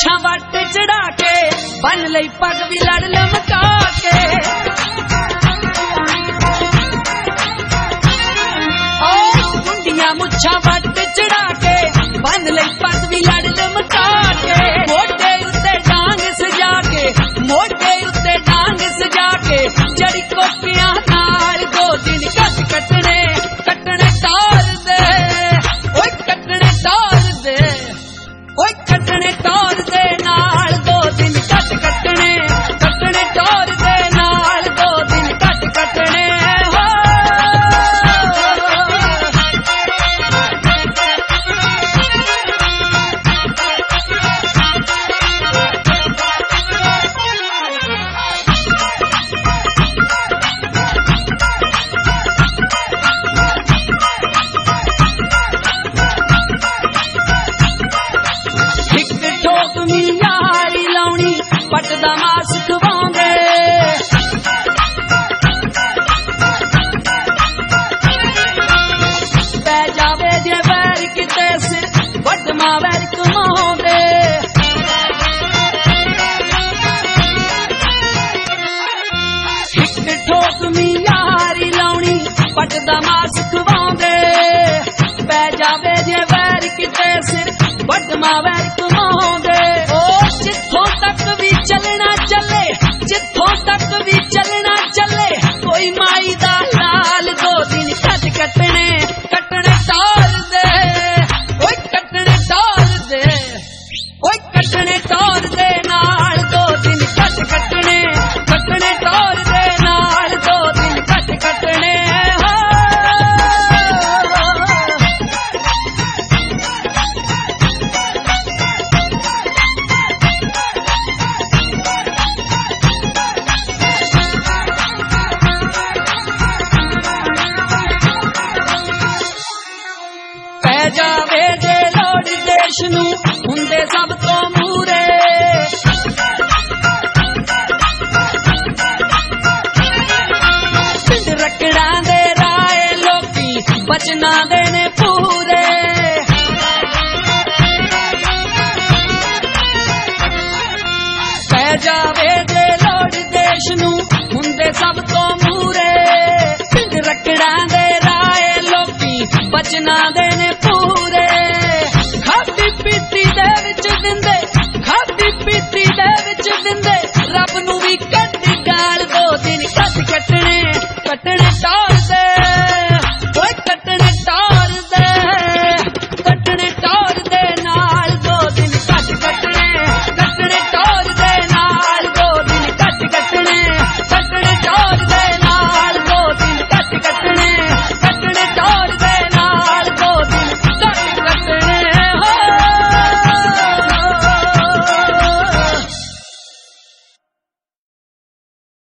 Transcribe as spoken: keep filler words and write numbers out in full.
ਮੁੱਛਾਂ ਵੱਟ ਚੜਾ ਕੇ ਬੰਨ ਲਈ ਪੱਗ ਵੀ ਲੜ ਲਮਕਾ ਕੇ ਮੁੱਛਾਂ ਵੱਟ ਚੜਾ ਕੇ ਬੰਨ ਲਈ ਪੱਗ ਵੀ ਲੜ ਲਮਕਾ ਕੇ ਮੋਢੇ ਉੱਤੇ ਡਾਂਗ ਸਜਾ ਕੇ ਮੋਢੇ ਉੱਤੇ ਡਾਂਗ ਸਜਾ ਕੇ ਜੜੀ ਕੋਪੀਆਂ ਨਾਲ ਦੋ ਦਿਨ ਕੱਟ ਕੱਟਣੇ ਕੱਟਣੇ ਤਾਰ ਦੇ ਓਏ ਕੱਟਣੇ ਤਾਰ ਦੇ ਓਏ ਕੱਟਣੇ ਤਾਰ ਦੇ ਨਾਲ ਦੋ ਦਿਨ ਕੱਟ ਕੱਟਣੇ ਕੱਟਣੇ ਤਾਰ ਦੇ ਨਾਲ ਦੋ ਦਿਨ ਕੱਟ ਕੱਟਣੇ ਪੱਟ ਦਾ ਮਾਸ ਖਵਾਉਂਦੇ ਪੈ ਜਾਵੇ ਜੇ ਵੈਰ ਕਿਤੇ ਸਿਰ ਵੱਡਮਾ ਵੈਰ ਕਮਾਉਂਦੇ ਇੱਕ ਠੋਕਵੀਂ ਯਾਰੀ ਲਾਉਣੀ ਪੱਟ ਦਾ ਮਾਸ ਖਵਾਉਂਦੇ ਪੈ ਜਾਵੇ ਜੇ ਵੈਰ ਕਿਤੇ ਸਿਰ ਵੱਡਮਾ ਵੈਰ ਕਮਾਉਂਦੇ ਜਿੱਥੋਂ ਤੱਕ ਵੀ ਚੱਲਣਾ ਚੱਲੇ ਜਿੱਥੋਂ ਤੱਕ ਵੀ ਚੱਲਣਾ ਚੱਲੇ ਕੋਈ ਮਾਈ ਦਾ ਲਾਲ ਦੋ ਦਿਨ ਕੱਟ ਕੱਟਣੇ ਕੱਟਣੇ ਤਾਰ ਦੇ ਓਏ ਕੱਟਣੇ ਤਾਰ ਦੇ ਓਏ ਕੱਟਣੇ ਤਾਰ ਦੇ ਨਾਲ ਦੋ ਦਿਨ ਕੱਟ ਕੱਟਣੇ ਕੱਟਣੇ ਤਾਰ ਦੇ ਨਾਲ ਦੋ ਦਿਨ ਕੱਟ ਕੱਟਣੇ ਜਾਵੇ ਜੇ ਲੋੜ ਦੇਸ਼ ਨੂੰ ਹੁੰਦੇ ਸਭ ਤੋਂ ਮੂਰੇ ਪਿੰਡ ਰਕੜਾਂ ਦੇ ਰਾਏ ਲੋਕੀ ਬਚਨਾਂ ਦੇ ਨੇ ਪੂਰੇ ਪੈ ਜਾਵੇ ਜੇ ਲੋੜ ਦੇਸ਼ ਨੂੰ ਹੁੰਦੇ ਸਭ ਤੋਂ ਮੂਰੇ ਪਿੰਡ ਰਕੜਾਂ ਦੇ ਰਾਏ ਲੋਕੀ ਬਚਨਾਂ ਦੇ ਨੇ ਪੂਰੇ ਖਾਦੀ ਪੀਤੀ ਦੇ ਵਿੱਚ ਦਿੰਦੇ ਖਾਦੀ ਪੀਤੀ ਦੇ ਵਿੱਚ ਦਿੰਦੇ ਰੱਬ ਨੂੰ ਵੀ